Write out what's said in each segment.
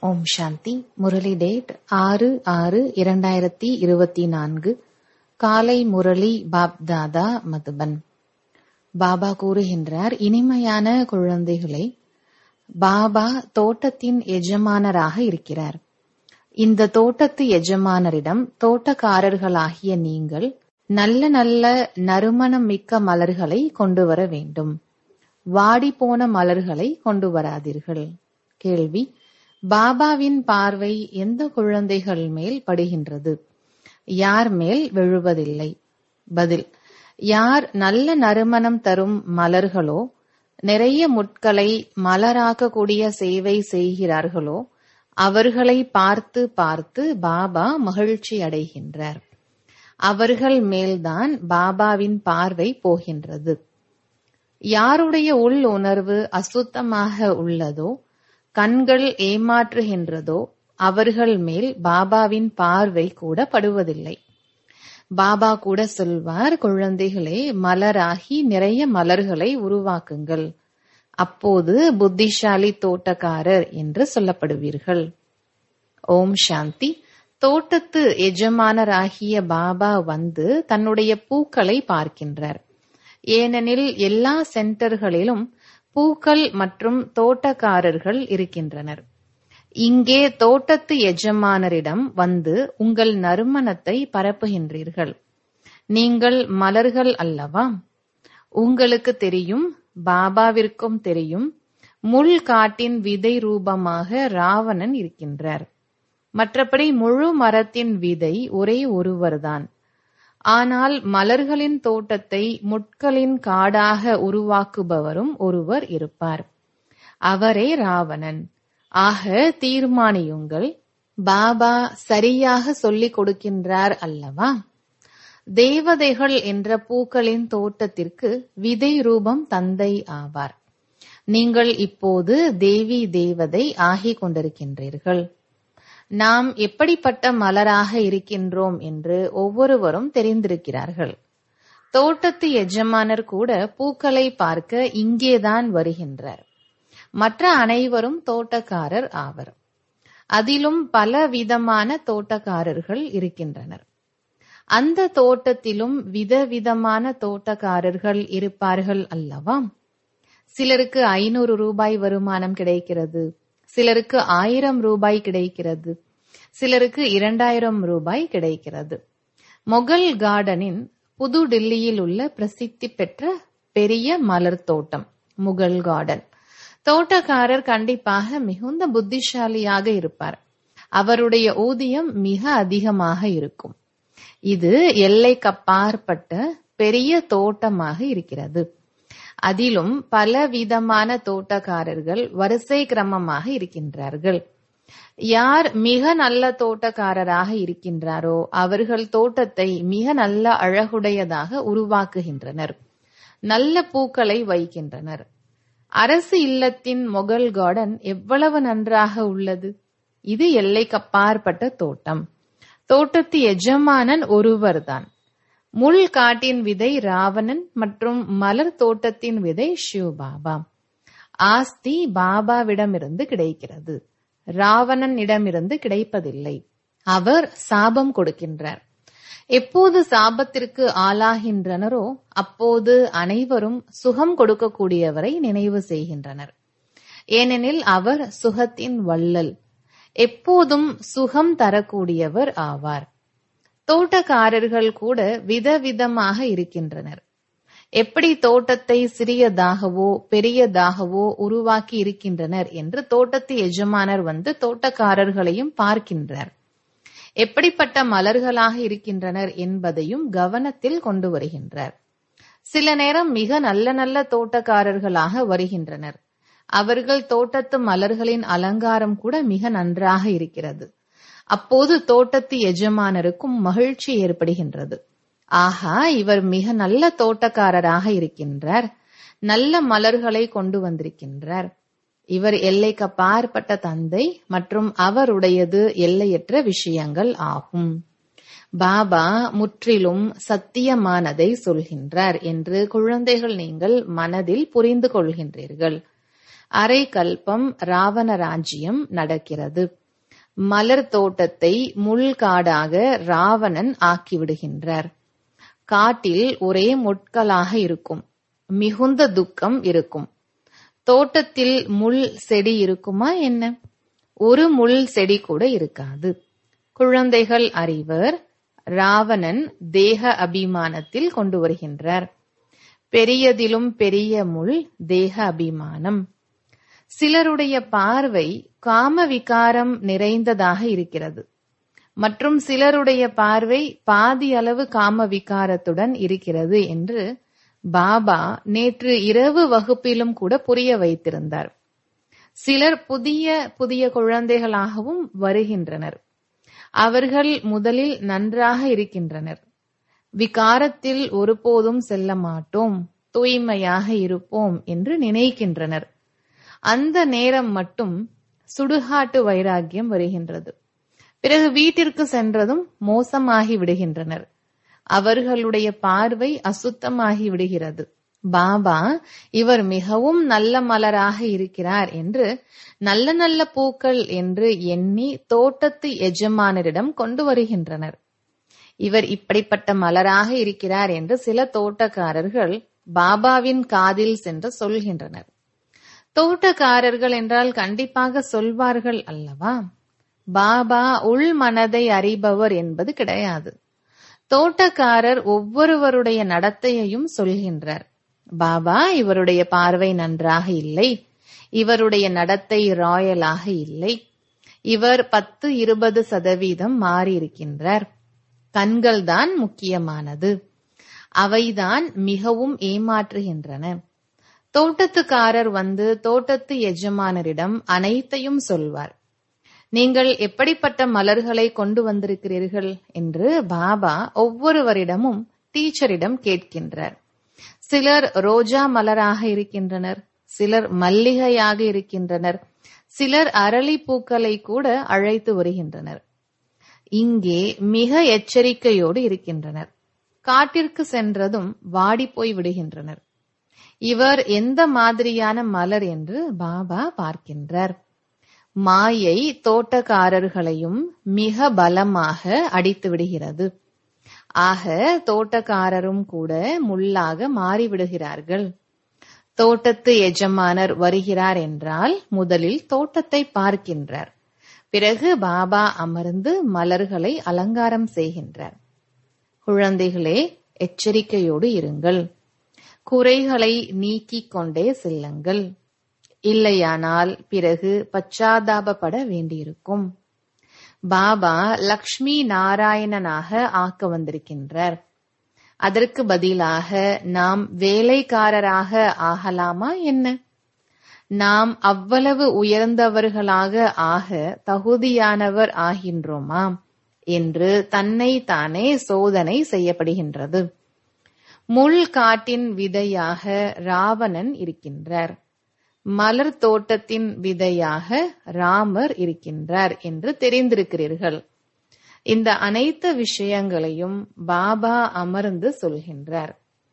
ஓம் சாந்தி. Murali date 6/6/2024. காலை முரளி பாப்தாதா மதுபன். பாபா கூறுகின்றார், இனிமையான குழந்தைகளே, பாபா தோட்டத்தின் எஜமானராக இருக்கிறார். இந்த தோட்டத்து எஜமானரிடம் தோட்டக்காரர்களாகிய நீங்கள் நல்ல நல்ல நறுமணம் மிக்க மலர்களை கொண்டு வர வேண்டும். வாடிப்போன மலர்களை கொண்டு வராதீர்கள். கேள்வி: பாபாவின் பார்வை எந்த குழந்தைகள் மேல் படுகின்றது? யார் மேல் விழுவதில்லை? பதில்: யார் நல்ல நறுமணம் தரும் மலர்களோ, நிறைய முட்களை மலராக்கக்கூடிய சேவை செய்கிறார்களோ, அவர்களை பார்த்து பார்த்து பாபா மகிழ்ச்சி அடைகின்றார். அவர்கள் மேல்தான் பாபாவின் பார்வை போகின்றது. யாருடைய உள் உணர்வு அசுத்தமாக உள்ளதோ, கண்கள் ஏமாற்றுகின்றதோ, அவர்கள் மேல் பாபாவின் பார்வை கூட படுவதில்லை. பாபா கூட சொல்வார், குழந்தைகளே, மலராகி நிறைய மலர்களை உருவாக்குங்கள். அப்போது புத்திசாலி தோட்டக்காரர் என்று சொல்லப்படுவீர்கள். ஓம் சாந்தி. தோட்டத்து எஜமானராகிய பாபா வந்து தன்னுடைய பூக்களை பார்க்கின்றார். ஏனெனில் எல்லா சென்டர்களிலும் பூக்கள் மற்றும் தோட்டக்காரர்கள் இருக்கின்றனர். இங்கே தோட்டத்து எஜமானரிடம் வந்து உங்கள் நறுமணத்தை பரப்புகின்றீர்கள். நீங்கள் மலர்கள் அல்லவா? உங்களுக்கு தெரியும், பாபாவிற்கும் தெரியும், முள் காட்டின் விதை ரூபமாக ராவணன் இருக்கின்றார். மற்றபடி முழு மரத்தின் விதை ஒரே ஒருவர்தான். ஆனால் மலர்களின் தோட்டத்தை முட்களின் காடாக உருவாக்குபவரும் ஒருவர் இருப்பார். அவரே ராவணன். ஆக தீர்மானியுங்கள், பாபா சரியாக சொல்லிக் கொடுக்கின்றார் அல்லவா? தேவதைகள் என்ற பூக்களின் தோட்டத்திற்கு விதை ரூபம் தந்தை ஆவார். நீங்கள் இப்போது தேவி தேவதை ஆகிக் கொண்டிருக்கின்றீர்கள். நாம் எப்படிப்பட்ட மலராக இருக்கின்றோம் என்று ஒவ்வொருவரும் தெரிந்திருக்கிறார்கள். தோட்டத்து எஜமானர் கூட பூக்களை பார்க்க இங்கேதான் வருகின்றார். மற்ற அனைவரும் தோட்டக்காரர் ஆவர். அதிலும் பல விதமான தோட்டக்காரர்கள் இருக்கின்றனர். அந்த தோட்டத்திலும் விதவிதமான தோட்டக்காரர்கள் இருப்பார்கள் அல்லவா? சிலருக்கு 500 ரூபாய் வருமானம் கிடைக்கிறது, சிலருக்கு 1000 ரூபாய் கிடைக்கிறது, சிலருக்கு 2000 ரூபாய் கிடைக்கிறது. மொகல் கார்டனின் புது டில்லியில் உள்ள பிரசித்தி பெற்ற பெரிய மலர் தோட்டம் முகல் கார்டன். தோட்டக்காரர் கண்டிப்பாக மிகுந்த புத்திசாலியாக இருப்பார். அவருடைய ஊதியம் மிக அதிகமாக இருக்கும். இது எல்லைக்கப்பாற்பட்ட பெரிய தோட்டமாக இருக்கிறது. அதிலும் பல விதமான தோட்டக்காரர்கள் வரிசை கிரமமாக இருக்கின்றார்கள். யார் மிக நல்ல தோட்டக்காரராக இருக்கின்றாரோ அவர்கள் தோட்டத்தை மிக நல்ல அழகுடையதாக உருவாக்குகின்றனர். நல்ல பூக்களை வைக்கின்றனர். அரசு இல்லத்தின் மொகல் கார்டன் எவ்வளவு நன்றாக உள்ளது! இது எல்லைக்கப்பாற்பட்ட தோட்டம். தோட்டத்து எஜமானன் ஒருவர்தான். முள் காட்டின் விதை ராவணன் மற்றும் மலர் தோட்டத்தின் விதை சிவபாபா. ஆஸ்தி பாபாவிடமிருந்து கிடைக்கிறது, ராவணனிடமிருந்து கிடைப்பதில்லை. அவர் சாபம் கொடுக்கின்றார். எப்போது சாபத்திற்கு ஆளாகின்றனரோ அப்போது அனைவரும் சுகம் கொடுக்கக்கூடியவரை நினைவு செய்கின்றனர். ஏனெனில் அவர் சுகத்தின் வள்ளல், எப்போதும் சுகம் தரக்கூடியவர் ஆவார். தோட்டக்காரர்கள் கூட விதவிதமாக இருக்கின்றனர். எப்படி தோட்டத்தை சிறியதாகவோ பெரியதாகவோ உருவாக்கி இருக்கின்றனர் என்று தோட்டத்து எஜமானர் வந்து தோட்டக்காரர்களையும் பார்க்கின்றார். எப்படிப்பட்ட மலர்களாக இருக்கின்றனர் என்பதையும் கவனத்தில் கொண்டு வருகின்றார். சில நேரம் மிக நல்ல நல்ல தோட்டக்காரர்களாக வருகின்றனர். அவர்கள் தோட்டத்து மலர்களின் அலங்காரம் கூட மிக நன்றாக இருக்கிறது. அப்போது தோட்டத்து எஜமானருக்கும் மகிழ்ச்சி ஏற்படுகின்றது. ஆஹா, இவர் மிக நல்ல தோட்டக்காரராக இருக்கின்றார், நல்ல மலர்களை கொண்டு வந்திருக்கின்றார். இவர் எல்லைக்கப்பாற்பட்ட தந்தை மற்றும் அவருடையது எல்லையற்ற விஷயங்கள் ஆகும். பாபா முற்றிலும் சத்தியமானதை சொல்கின்றார் என்று குழந்தைகள் நீங்கள் மனதில் புரிந்து கொள்கின்றீர்கள். அரை கல்பம் ராவண ராஜ்யம் நடக்கிறது. மலர் தோட்டத்தை முள்காடாக ராவணன் ஆக்கிவிடுகின்றார். காட்டில் ஒரே முட்களாக இருக்கும். மிகுந்த துக்கம் இருக்கும். தோட்டத்தில் முள் செடி இருக்குமா என்ன? ஒரு முள் செடி கூட இருக்காது. குழந்தைகள் அறிவர். ராவணன் தேக அபிமானத்தில் கொண்டு வருகின்றார். பெரியதிலும் பெரிய முள் தேக அபிமானம். சிலருடைய பார்வை காம விகாரம் நிறைந்ததாக இருக்கிறது. மற்றும் சிலருடைய பார்வை பாதி அளவு காம விகாரத்துடன் இருக்கிறது என்று பாபா நேற்று இரவு வகுப்பிலும் கூட புரிய வைத்திருந்தார். சிலர் புதிய புதிய குழந்தைகளாகவும் வருகின்றனர். அவர்கள் முதலில் நன்றாக இருக்கின்றனர். விகாரத்தில் ஒருபோதும் செல்ல மாட்டோம், தூய்மையாக இருப்போம் என்று நினைக்கின்றனர். அந்த நேரம் மட்டும் சுடுகாட்டு வைராகியம் வருகின்றது. பிறகு வீட்டிற்கு சென்றதும் மோசமாகி விடுகின்றனர். அவர்களுடைய பார்வை அசுத்தமாகி விடுகிறது. பாபா இவர் மிகவும் நல்ல மலராக இருக்கிறார் என்று நல்ல நல்ல பூக்கள் என்று எண்ணி தோட்டத்து எஜமானரிடம் கொண்டு வருகின்றனர். இவர் இப்படிப்பட்ட மலராக இருக்கிறார் என்று சில தோட்டக்காரர்கள் பாபாவின் காதில் சென்று சொல்கின்றனர். தோட்டக்காரர்கள் என்றால் கண்டிப்பாக சொல்வார்கள் அல்லவா? பாபா உள் மனதை அறிபவர் என்பது கிடையாது. தோட்டக்காரர் ஒவ்வொருவருடைய நடத்தையையும் சொல்கின்றார். பாபா இவருடைய பார்வை நன்றாக இல்லை, இவருடைய நடத்தை ராயலாக இல்லை, இவர் 10-20% மாறியிருக்கின்றார். கண்கள் தான் முக்கியமானது, அவைதான் மிகவும் ஏமாற்றுகின்றன. தோட்டத்துக்காரர் வந்து தோட்டத்து எஜமானரிடம் அனைத்தையும் சொல்வார். நீங்கள் எப்படிப்பட்ட மலர்களை கொண்டு வந்திருக்கிறீர்கள் என்று பாபா ஒவ்வொருவரிடமும் டீச்சரிடம் கேட்கின்றார். சிலர் ரோஜா மலராக இருக்கின்றனர், சிலர் மல்லிகையாக இருக்கின்றனர், சிலர் அரளி பூக்களை கூட அழைத்து வருகின்றனர். இங்கே மிக எச்சரிக்கையோடு இருக்கின்றனர். காட்டிற்கு சென்றதும் வாடி போய் விடுகின்றனர். இவர் எந்த மாதிரியான மலர் என்று பாபா பார்க்கின்றார். மாயை தோட்டக்காரர்களையும் மிக பலமாக அடித்து விடுகிறது. ஆக தோட்டக்காரரும் கூட முள்ளாக மாறிவிடுகிறார்கள். தோட்டத்து எஜமானர் வருகிறார் என்றால் முதலில் தோட்டத்தை பார்க்கின்றார். பிறகு பாபா அமர்ந்து மலர்களை அலங்காரம் செய்கின்றார். குழந்தைகளே, எச்சரிக்கையோடு இருங்கள். குறைகளை நீக்கிக் கொண்டே செல்லுங்கள். இல்லையானால் பிறகு பச்சாதாபப்பட வேண்டியிருக்கும். பாபா லக்ஷ்மி நாராயணனாக ஆக்க வந்திருக்கின்றார். அதற்கு பதிலாக நாம் வேலைக்காரராக ஆகலாமா என்ன? நாம் அவ்வளவு உயர்ந்தவர்களாக ஆக தகுதியானவர் ஆகின்றோமா என்று தன்னை தானே சோதனை செய்யப்படுகின்றது. முள் காட்டின் விதையாக ராவணன் இருக்கின்றார். மலர் தோட்டத்தின் விதையாக ராமர் இருக்கின்றார் என்று தெரிந்திருக்கிறீர்கள். இந்த அனைத்து விஷயங்களையும் பாபா அமர்ந்து சொல்கின்றார்.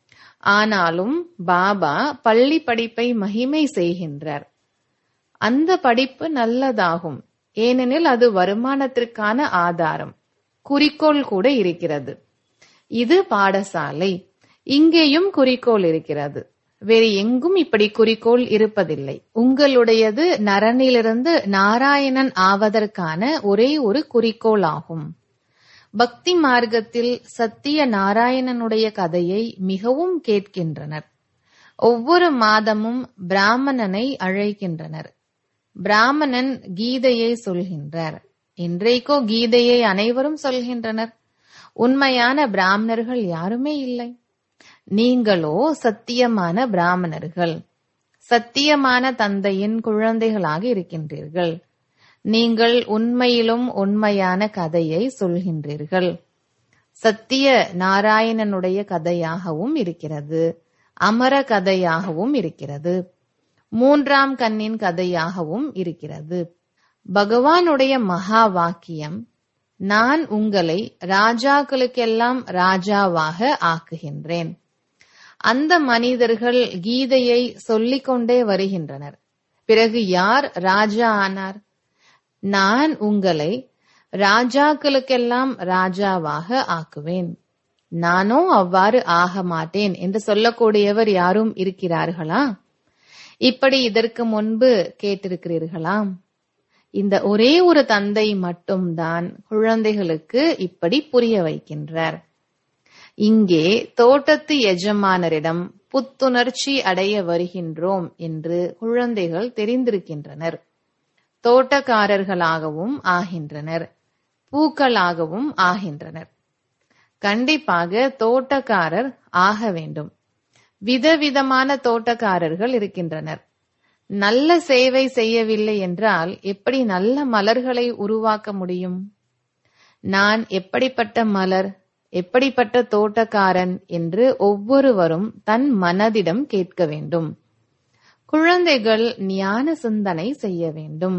ஆனாலும் பாபா பள்ளி படிப்பை மகிமை செய்கின்றார். அந்த படிப்பு நல்லதாகும், ஏனெனில் அது வருமானத்திற்கான ஆதாரம், குறிக்கோள் கூட இருக்கிறது. இது பாடசாலை, இங்கேயும் குறிக்கோள் இருக்கிறது. வேறு எங்கும் இப்படி குறிக்கோள் இருப்பதில்லை. உங்களுடையது நரனிலிருந்து நாராயணன் ஆவதற்கான ஒரே ஒரு குறிக்கோள் ஆகும். பக்தி மார்க்கத்தில் சத்திய நாராயணனுடைய கதையை மிகவும் கேட்கின்றனர். ஒவ்வொரு மாதமும் பிராமணனை அழைக்கின்றனர். பிராமணன் கீதையை சொல்கின்றார். இன்றைக்கோ கீதையை அனைவரும் சொல்கின்றனர். உண்மையான பிராமணர்கள் யாருமே இல்லை. நீங்களோ சத்தியமான பிராமணர்கள், சத்தியமான தந்தையின் குழந்தைகளாக இருக்கின்றீர்கள். நீங்கள் உண்மையிலும் உண்மையான கதையை சொல்கின்றீர்கள். சத்திய நாராயணனுடைய கதையாகவும் இருக்கிறது, அமர கதையாகவும் இருக்கிறது, மூன்றாம் கண்ணின் கதையாகவும் இருக்கிறது. பகவானுடைய மகா வாக்கியம், நான் உங்களை ராஜாக்களுக்கெல்லாம் ராஜாவாக ஆக்குகின்றேன். அந்த மனிதர்கள் கீதையை சொல்லிக்கொண்டே வருகின்றனர். பிறகு யார் ராஜா ஆனார்? நான் உங்களை ராஜாக்களுக்கெல்லாம் ராஜாவாக ஆக்குவேன். நானோ அவ்வாறு ஆக மாட்டேன் என்று சொல்லக்கூடியவர் யாரும் இருக்கிறார்களா? இப்படி இதற்கு முன்பு கேட்டிருக்கிறீர்களா? இந்த ஒரே ஒரு தந்தை மட்டும்தான் குழந்தைகளுக்கு இப்படி புரிய வைக்கின்றார். இங்கே தோட்டத்து எஜமானரிடம் புத்துணர்ச்சி அடைய வருகின்றோம் என்று குழந்தைகள் தெரிந்திருக்கின்றனர். தோட்டக்காரர்களாகவும் ஆகின்றனர், பூக்களாகவும் ஆகின்றனர். கண்டிப்பாக தோட்டக்காரர் ஆக வேண்டும். விதவிதமான தோட்டக்காரர்கள் இருக்கின்றனர். நல்ல சேவை செய்யவில்லை என்றால் எப்படி நல்ல மலர்களை உருவாக்க முடியும்? நான் எப்படிப்பட்ட மலர், எப்படிப்பட்ட தோட்டக்காரன் என்று ஒவ்வொருவரும் தன் மனதிடம் கேட்க வேண்டும். குழந்தைகள் ஞான சிந்தனை செய்ய வேண்டும்.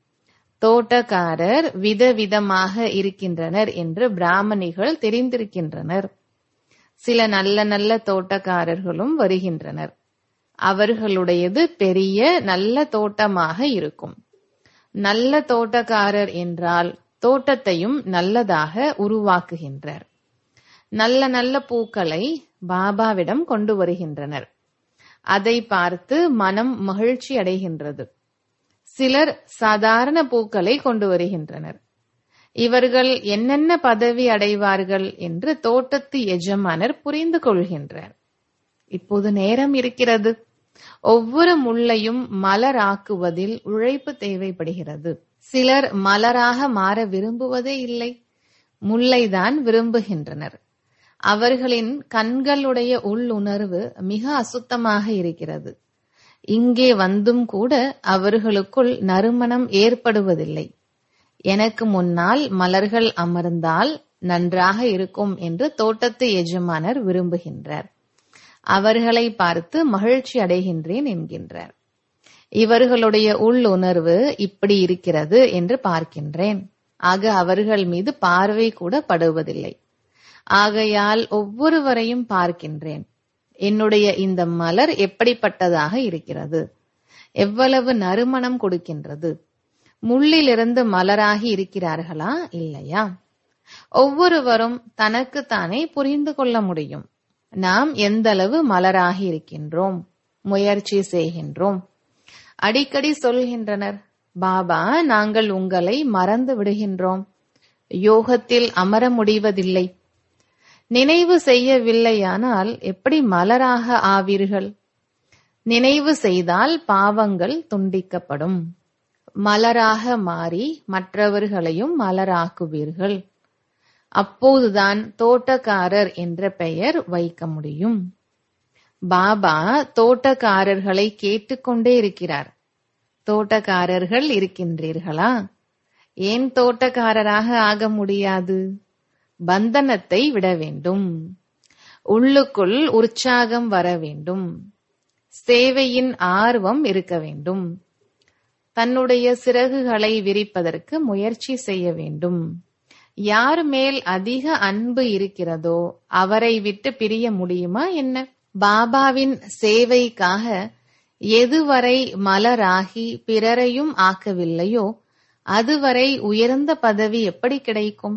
தோட்டக்காரர் விதவிதமாக இருக்கின்றனர் என்று பிராமணிகள் தெரிந்திருக்கின்றனர். சில நல்ல நல்ல தோட்டக்காரர்களும் வருகின்றனர். அவர்களுடையது பெரிய நல்ல தோட்டமாக இருக்கும். நல்ல தோட்டக்காரர் என்றால் தோட்டத்தையும் நல்லதாக உருவாக்குகின்றார். நல்ல நல்ல பூக்களை பாபாவிடம் கொண்டு வருகின்றனர். அதை பார்த்து மனம் மகிழ்ச்சி அடைகின்றது. சிலர் சாதாரண பூக்களை கொண்டு வருகின்றனர். இவர்கள் என்னென்ன பதவி அடைவார்கள் என்று தோட்டத்து எஜமானர் புரிந்து கொள்கின்றார். இப்போது நேரம் இருக்கிறது. ஒவ்வொரு முள்ளையும் மலராக்குவதில் உழைப்பு தேவைப்படுகிறது. சிலர் மலராக மாற விரும்புவதே இல்லை, முல்லைதான் விரும்புகின்றனர். அவர்களின் கண்களுடைய உள்ளுணர்வு மிக அசுத்தமாக இருக்கிறது. இங்கே வந்தும் கூட அவர்களுக்குள் நறுமணம் ஏற்படுவதில்லை. எனக்கு முன்னால் மலர்கள் அமர்ந்தால் நன்றாக இருக்கும் என்று தோட்டத்து எஜமானர் விரும்புகின்றார். அவர்களை பார்த்து மகிழ்ச்சி அடைகின்றேன் என்கின்றார். இவர்களுடைய உள்ளுணர்வு இப்படி இருக்கிறது என்று பார்க்கின்றேன். ஆக அவர்கள் மீது பார்வை கூட படுவதில்லை. ஆகையால் ஒவ்வொருவரையும் பார்க்கின்றேன். என்னுடைய இந்த மலர் எப்படிப்பட்டதாக இருக்கிறது, எவ்வளவு நறுமணம் கொடுக்கின்றது. முள்ளிலிருந்து மலராகி இருக்கிறார்களா இல்லையா? ஒவ்வொருவரும் தனக்குத்தானே புரிந்து கொள்ள முடியும். நாம் எந்த அளவு மலராகி இருக்கின்றோம், முயற்சி செய்கின்றோம். அடிக்கடி சொல்கின்றனர், பாபா நாங்கள் உங்களை மறந்து விடுகின்றோம், யோகத்தில் அமர முடிவதில்லை. நினைவு செய்யவில்லையானால் எப்படி மலராக ஆவீர்கள்? நினைவு செய்தால் பாவங்கள் துண்டிக்கப்படும். மலராக மாறி மற்றவர்களையும் மலராக்குவீர்கள். அப்போதுதான் தோட்டக்காரர் என்ற பெயர் வைக்க முடியும். பாபா தோட்டக்காரர்களை கேட்டுக்கொண்டே இருக்கிறார். தோட்டக்காரர்கள் இருக்கின்றீர்களா? ஏன் தோட்டக்காரராக ஆக முடியாது? பந்தனத்தை விட வேண்டும். உள்ளுக்குள் உற்சாகம் வர வேண்டும். சேவையின் ஆர்வம் இருக்க வேண்டும். தன்னுடைய சிறகுகளை விரிப்பதற்கு முயற்சி செய்ய வேண்டும். யார் மேல் அதிக அன்பு இருக்கிறதோ அவரை விட்டு பிரிய முடியுமா என்ன? பாபாவின் சேவைக்காக எதுவரை மலராகி பிறரையும் ஆக்கவில்லையோ அதுவரை உயர்ந்த பதவி எப்படி கிடைக்கும்?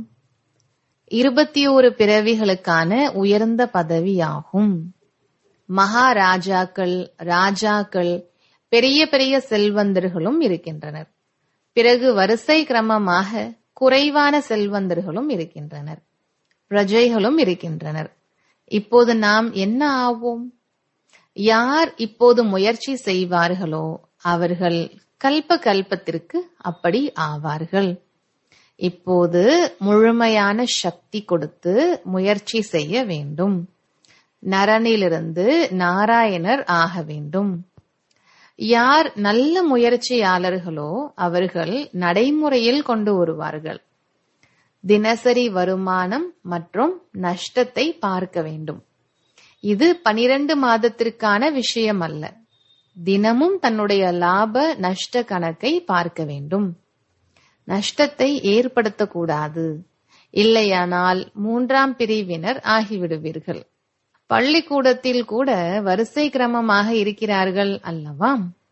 21 பிறவிகளுக்கான உயர்ந்த பதவியாகும். மகாராஜாக்கள், ராஜாக்கள், பெரிய பெரிய செல்வந்தர்களும் இருக்கின்றனர். பிறகு வரிசை கிரமமாக குறைவான செல்வந்தர்களும் இருக்கின்றனர், பிரஜைகளும் இருக்கின்றனர். இப்போது நாம் என்ன ஆவோம்? யார் இப்போது முயற்சி செய்வார்களோ அவர்கள் கல்ப கல்பத்திற்கு அப்படி ஆவார்கள். இப்போது முழுமையான சக்தி கொடுத்து முயற்சி செய்ய வேண்டும். நரனிலிருந்து நாராயணர் ஆக வேண்டும். யார் நல்ல முயற்சியாளர்களோ அவர்கள் நடைமுறையில் கொண்டு வருவார்கள். தினசரி வருமானம் மற்றும் நஷ்டத்தை பார்க்க வேண்டும். இது 12 மாதத்திற்கான விஷயம் அல்ல. தினமும் தன்னுடைய லாப நஷ்ட கணக்கை பார்க்க வேண்டும். நஷ்டத்தை ஏற்படுத்தக்கூடாது. இல்லையானால் 3ஆம் பிரிவினர் ஆகிவிடுவீர்கள். பள்ளிக்கூடத்தில் கூட வரிசை கிரமமாக இருக்கிறார்கள் அல்லவா?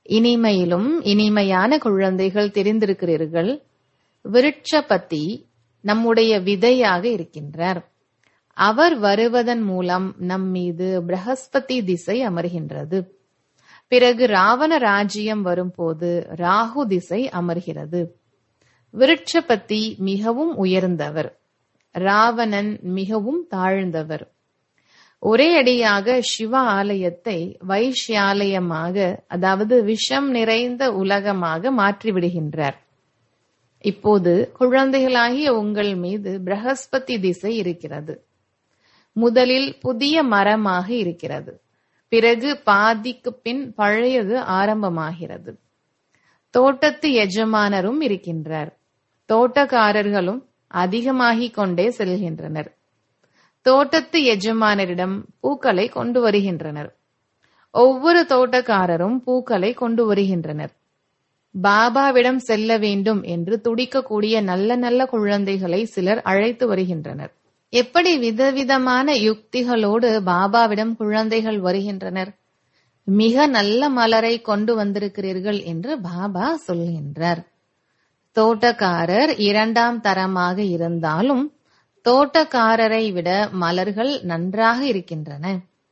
இனிமையிலும் இனிமையான குழந்தைகள் தெரிந்திருக்கிறீர்கள். விருட்சபதி நம்முடைய விதையாக இருக்கின்றார். அவர் வருவதன் மூலம் நம் மீது பிரகஸ்பதி திசை அமர்கின்றது. பிறகு ராவண ராஜ்யம் வரும்போது ராகு திசை அமர்கிறது. விருட்சபதி மிகவும் உயர்ந்தவர், ராவணன் மிகவும் தாழ்ந்தவர். ஒரே அடியாக சிவ ஆலயத்தை வைஷ்யாலயமாக, அதாவது விஷம் நிறைந்த உலகமாக மாற்றிவிடுகின்றார். இப்போது குழந்தைகளாகிய உங்கள் மீது பிரகஸ்பதி திசை இருக்கிறது. முதலில் புதிய மரமாக இருக்கிறது. பிறகு பாதிக்கு பின் பழையது ஆரம்பமாகிறது. தோட்டத்து எஜமானரும் இருக்கின்றார். தோட்டக்காரர்களும் அதிகமாகிக் கொண்டே செல்கின்றனர். தோட்டத்து எஜமானரிடம் பூக்களை கொண்டு வருகின்றனர். ஒவ்வொரு தோட்டக்காரரும் பூக்களை கொண்டு வருகின்றனர். பாபாவிடம் செல்ல வேண்டும் என்று துடிக்கக்கூடிய நல்ல நல்ல குழந்தைகளை சிலர் அழைத்து வருகின்றனர். எப்படி விதவிதமான யுக்திகளோடு பாபாவிடம் குழந்தைகள் வருகின்றனர். மிக நல்ல மலரை கொண்டு வந்திருக்கிறீர்கள் என்று பாபா சொல்கின்றார். தோட்டக்காரர் இரண்டாம் தரமாக இருந்தாலும் தோட்டக்காரரை விட மலர்கள் நன்றாக இருக்கின்றன.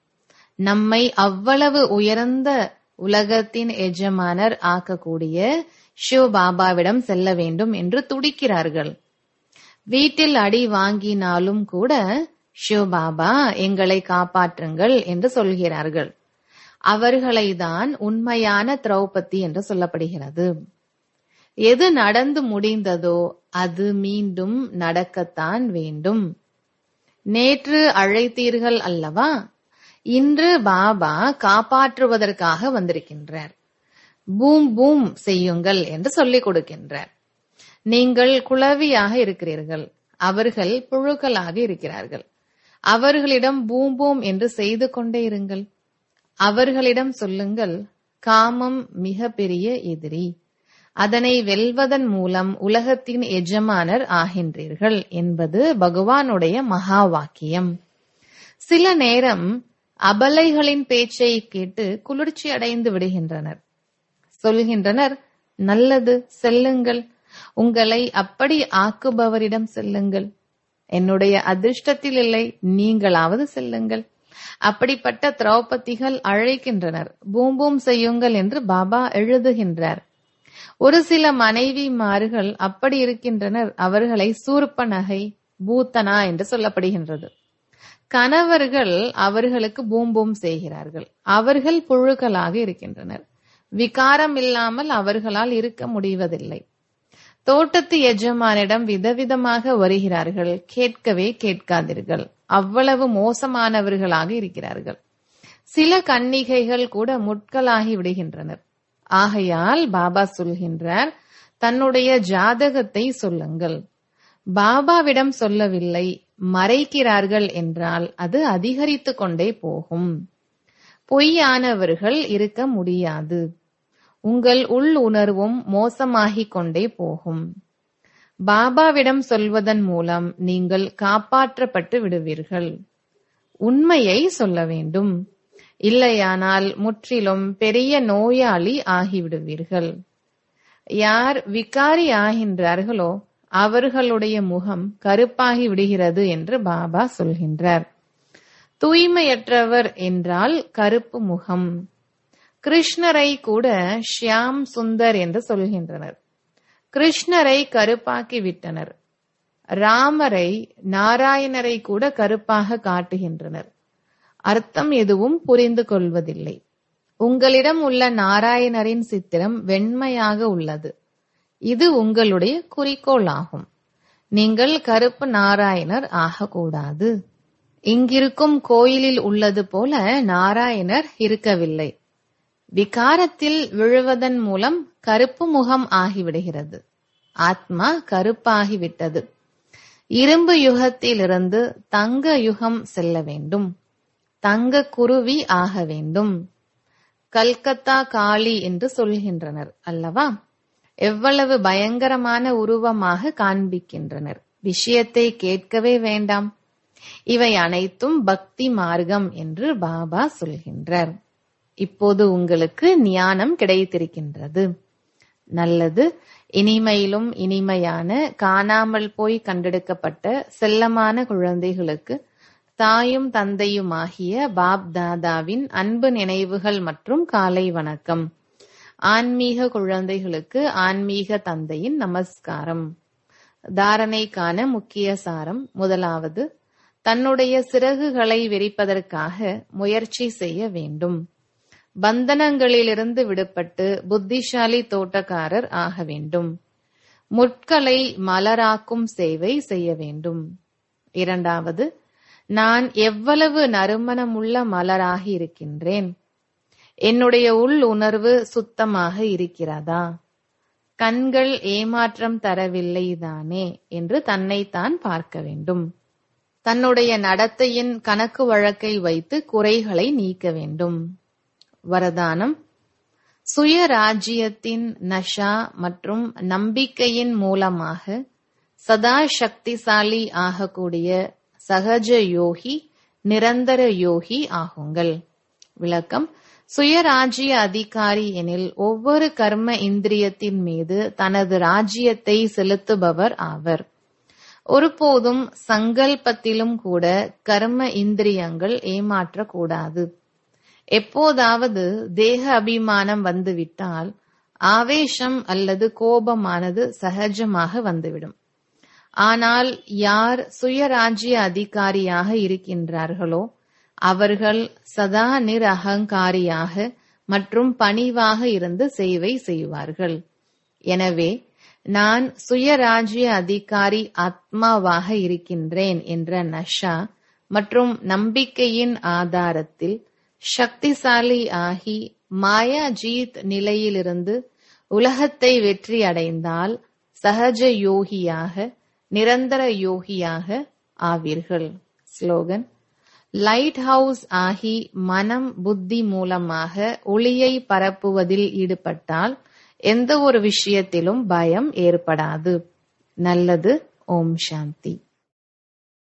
நம்மை அவ்வளவு உயர்ந்த உலகத்தின் எஜமானர் ஆக்கக்கூடிய சிவ பாபாவிடம் செல்ல வேண்டும் என்று துடிக்கிறார்கள். வீட்டில் அடி வாங்கினாலும் கூட சிவ பாபா எங்களை காப்பாற்றுங்கள் என்று சொல்கிறார்கள். அவர்களைதான் உண்மையான திரௌபதி என்று சொல்லப்படுகிறது. எது நடந்து முடிந்ததோ அது மீண்டும் நடக்கத்தான் வேண்டும். நேற்று அழைத்தீர்கள் அல்லவா, இன்று பாபா காப்பாற்றுவதற்காக வந்திருக்கின்றார். பூம் பூம் செய்யுங்கள் என்று சொல்லிக் கொடுக்கின்றார். நீங்கள் குளவியாக இருக்கிறீர்கள், அவர்கள் புழுக்களாக இருக்கிறார்கள். அவர்களிடம் பூம் பூம் என்று செய்து கொண்டே இருங்கள். அவர்களிடம் சொல்லுங்கள், காமம் மிக பெரிய எதிரி, அதனை வெல்வதன் மூலம் உலகத்தின் எஜமானர் ஆகின்றீர்கள் என்பது பகவானுடைய மகா வாக்கியம். சில நேரம் அபலைகளின் பேச்சை கேட்டு குளிர்ச்சி அடைந்து விடுகின்றனர். சொல்கின்றனர், நல்லது, செல்லுங்கள், உங்களை அப்படி ஆக்குபவரிடம் செல்லுங்கள். என்னுடைய அதிர்ஷ்டத்தில் இல்லை, நீங்களாவது செல்லுங்கள். அப்படிப்பட்ட திரௌபதிகள் அழைக்கின்றனர். பூம் பூம் செய்யுங்கள் என்று பாபா எழுதுகின்றார். ஒரு சில மனைவிமார்கள் அப்படி இருக்கின்றனர். அவர்களை சூர்பனகை, பூத்தனா என்று சொல்லப்படுகின்றது. கணவர்கள் அவர்களுக்கு பூம் பூம் செய்கிறார்கள். அவர்கள் புழுக்களாக இருக்கின்றனர். விகாரம் இல்லாமல் அவர்களால் இருக்க முடிவதில்லை. தோட்டத்து எஜமானிடம் விதவிதமாக வருகிறார்கள். கேட்கவே கேட்காதீர்கள், அவ்வளவு மோசமானவர்களாக இருக்கிறார்கள். சில கன்னிகைகள் கூட முட்களாகி விடுகின்றனர். ஆகையால் பாபா சொல்கின்றார், தன்னுடைய ஜாதகத்தை சொல்லுங்கள். பாபாவிடம் சொல்லவில்லை, மறைக்கிறார்கள் என்றால் அது அதிகரித்து கொண்டே போகும். பொய்யானவர்கள் இருக்க முடியாது. உங்கள் உள் உணர்வும் மோசமாகிக் கொண்டே போகும். பாபாவிடம் சொல்வதன் மூலம் நீங்கள் காப்பாற்றப்பட்டு விடுவீர்கள். உண்மையை சொல்ல வேண்டும், இல்லையானால் முற்றிலும் பெரிய நோயாளி ஆகிவிடுவீர்கள். யார் விகாரி ஆகின்றார்களோ அவர்களுடைய முகம் கருப்பாகி விடுகிறது என்று பாபா சொல்கின்றார். தூய்மையற்றவர் என்றால் கருப்பு முகம். கிருஷ்ணரை கூட ஷியாம் சுந்தர் என்று சொல்கின்றனர். கிருஷ்ணரை கருப்பாக்கி விட்டனர். ராமரை, நாராயணரை கூட கருப்பாக காட்டுகின்றனர். அர்த்தம் எதுவும் புரிந்து கொள்வதில்லை. உங்களிடம் உள்ள நாராயணரின் சித்திரம் வெண்மையாக உள்ளது. இது உங்களுடைய குறிக்கோள் ஆகும். நீங்கள் கருப்பு நாராயணர் ஆகக்கூடாது. இங்கிருக்கும் கோயிலில் உள்ளது போல நாராயணர் இருக்கவில்லை. விகாரத்தில் விழுவதன் மூலம் கருப்பு முகம் ஆகிவிடுகிறது. ஆத்மா கருப்பாகிவிட்டது. இரும்பு யுகத்திலிருந்து தங்க யுகம் செல்ல வேண்டும். தங்க குருவி ஆக வேண்டும். கல்கத்தா காளி என்று சொல்கின்றனர் அல்லவா? எவ்வளவு பயங்கரமான உருவமாக காண்பிக்கின்றனர். விஷயத்தை கேட்கவே வேண்டாம். இவை அனைத்தும் பக்தி மார்க்கம் என்று பாபா சொல்கின்றார். இப்போது உங்களுக்கு ஞானம் கிடைத்திருக்கின்றது. நல்லது. இனிமையிலும் இனிமையான காணாமல் போய் கண்டெடுக்கப்பட்ட செல்லமான குழந்தைகளுக்கு தாயும் தந்தையுமாகிய பாப் தாதாவின் அன்பு நினைவுகள் மற்றும் காலை வணக்கம். ஆன்மீக குழந்தைகளுக்கு ஆன்மீக தந்தையின் நமஸ்காரம். தாரணைக்கான முக்கிய சாரம். முதலாவது, தன்னுடைய சிறகுகளை விரிப்பதற்காக முயற்சி செய்ய வேண்டும். பந்தனங்களிலிருந்து விடுபட்டு புத்திசாலி தோட்டக்காரர் ஆக வேண்டும். முட்களை மலராக்கும் சேவை செய்ய வேண்டும். இரண்டாவது, நான் எவ்வளவு நறுமணமுள்ள மலராகி இருக்கின்றேன். என்னுடைய உள் உணர்வு சுத்தமாக இருக்கிறதா? கண்கள் ஏமாற்றம் தரவில்லை தானே என்று தன்னைத்தான் பார்க்க வேண்டும். தன்னுடைய நடத்தையின் கணக்கு வழக்கை வைத்து குறைகளை நீக்க வேண்டும். வரதானம். சுயராஜ்யத்தின் நஷா மற்றும் நம்பிக்கையின் மூலமாக சதா சக்திசாலி ஆகக்கூடிய சகஜ யோகி, நிரந்தர யோகி ஆகுங்கள். விளக்கம். சுயராஜ்ய அதிகாரி எனில் ஒவ்வொரு கர்ம இந்திரியத்தின் மீது தனது ராஜ்யத்தை செலுத்துபவர் ஆவர். ஒருபோதும் சங்கல்பத்திலும் கூட கர்ம இந்திரியங்கள் ஏமாற்றக்கூடாது. எப்போதாவது தேக அபிமானம் வந்துவிட்டால் ஆவேசம் அல்லது கோபமானது சகஜமாக வந்துவிடும். ஆனால் யார் சுயராஜ்ய அதிகாரியாக இருக்கின்றார்களோ அவர்கள் சதா நிரகங்காரியாக மற்றும் பணிவாக இருந்து சேவை செய்வார்கள். எனவே நான் சுயராஜ்ய அதிகாரி ஆத்மாவாக இருக்கின்றேன் என்ற நஷா மற்றும் நம்பிக்கையின் ஆதாரத்தில் சக்திசாலி ஆகி மாயாஜீத் நிலையிலிருந்து உலகத்தை வெற்றி அடைந்தால் சகஜ யோகியாக, நிரந்தர யோகியாக ஆவீர்கள். ஸ்லோகன். லைட் ஹவுஸ் ஆகி மனம் புத்தி மூலமாக ஒளியை பரப்புவதில் ஈடுபட்டால் எந்த ஒரு விஷயத்திலும் பயம் ஏற்படாது. நல்லது. ஓம் சாந்தி.